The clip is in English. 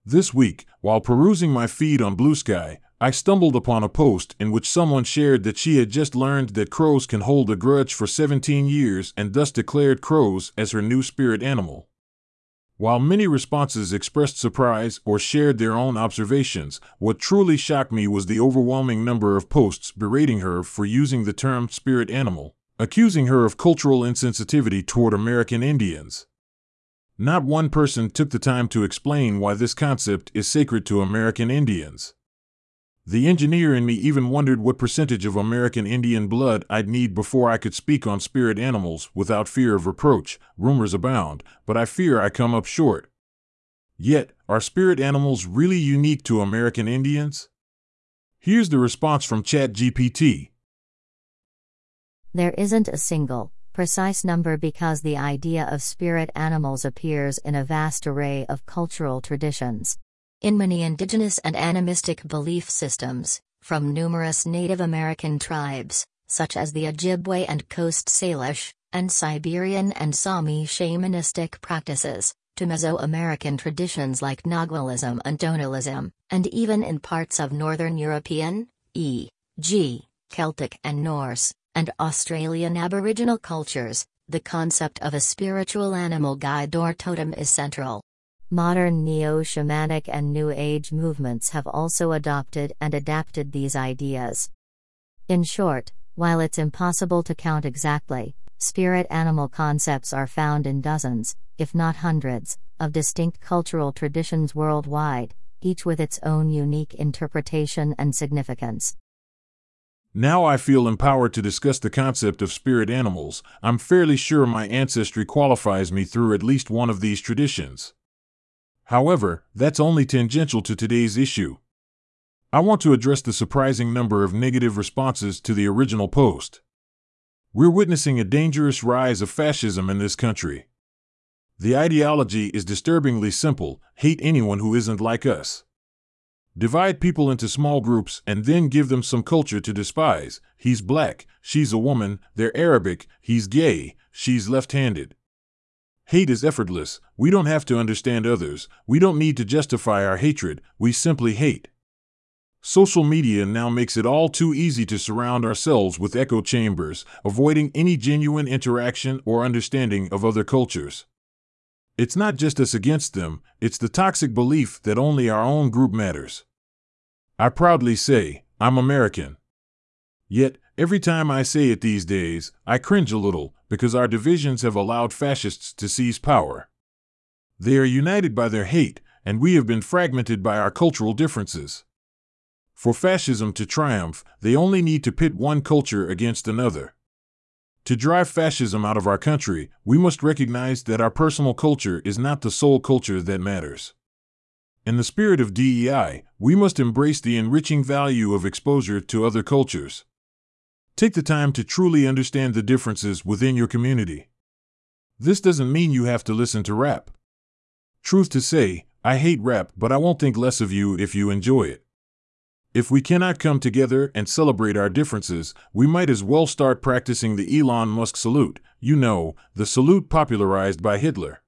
This week, while perusing my feed on Blue Sky, I stumbled upon a post in which someone shared that she had just learned that crows can hold a grudge for 17 years and thus declared crows as her new spirit animal. While many responses expressed surprise or shared their own observations, what truly shocked me was the overwhelming number of posts berating her for using the term spirit animal, accusing her of cultural insensitivity toward American Indians. Not one person took the time to explain why this concept is sacred to American Indians. The engineer in me even wondered what percentage of American Indian blood I'd need before I could speak on spirit animals without fear of reproach. Rumors abound, but I fear I come up short. Yet, are spirit animals really unique to American Indians? Here's the response from ChatGPT. There isn't a single, precise number because the idea of spirit animals appears in a vast array of cultural traditions. In many indigenous and animistic belief systems, from numerous Native American tribes, such as the Ojibwe and Coast Salish, and Siberian and Sami shamanistic practices, to Mesoamerican traditions like Nagualism and Tonalism, and even in parts of Northern European, e.g., Celtic and Norse, and Australian Aboriginal cultures, the concept of a spiritual animal guide or totem is central. Modern neo-shamanic and New Age movements have also adopted and adapted these ideas. In short, while it's impossible to count exactly, spirit animal concepts are found in dozens, if not hundreds, of distinct cultural traditions worldwide, each with its own unique interpretation and significance. Now I feel empowered to discuss the concept of spirit animals. I'm fairly sure my ancestry qualifies me through at least one of these traditions. However, that's only tangential to today's issue. I want to address the surprising number of negative responses to the original post. We're witnessing a dangerous rise of fascism in this country. The ideology is disturbingly simple: hate anyone who isn't like us. Divide people into small groups and then give them some culture to despise. He's black, she's a woman, they're Arabic, he's gay, she's left-handed. Hate is effortless. We don't have to understand others. We don't need to justify our hatred. We simply hate. Social media now makes it all too easy to surround ourselves with echo chambers, avoiding any genuine interaction or understanding of other cultures. It's not just us against them, it's the toxic belief that only our own group matters. I proudly say, I'm American. Yet, every time I say it these days, I cringe a little, because our divisions have allowed fascists to seize power. They are united by their hate, and we have been fragmented by our cultural differences. For fascism to triumph, they only need to pit one culture against another. To drive fascism out of our country, we must recognize that our personal culture is not the sole culture that matters. In the spirit of DEI, we must embrace the enriching value of exposure to other cultures. Take the time to truly understand the differences within your community. This doesn't mean you have to listen to rap. Truth to say, I hate rap, but I won't think less of you if you enjoy it. If we cannot come together and celebrate our differences, we might as well start practicing the Elon Musk salute, the salute popularized by Hitler.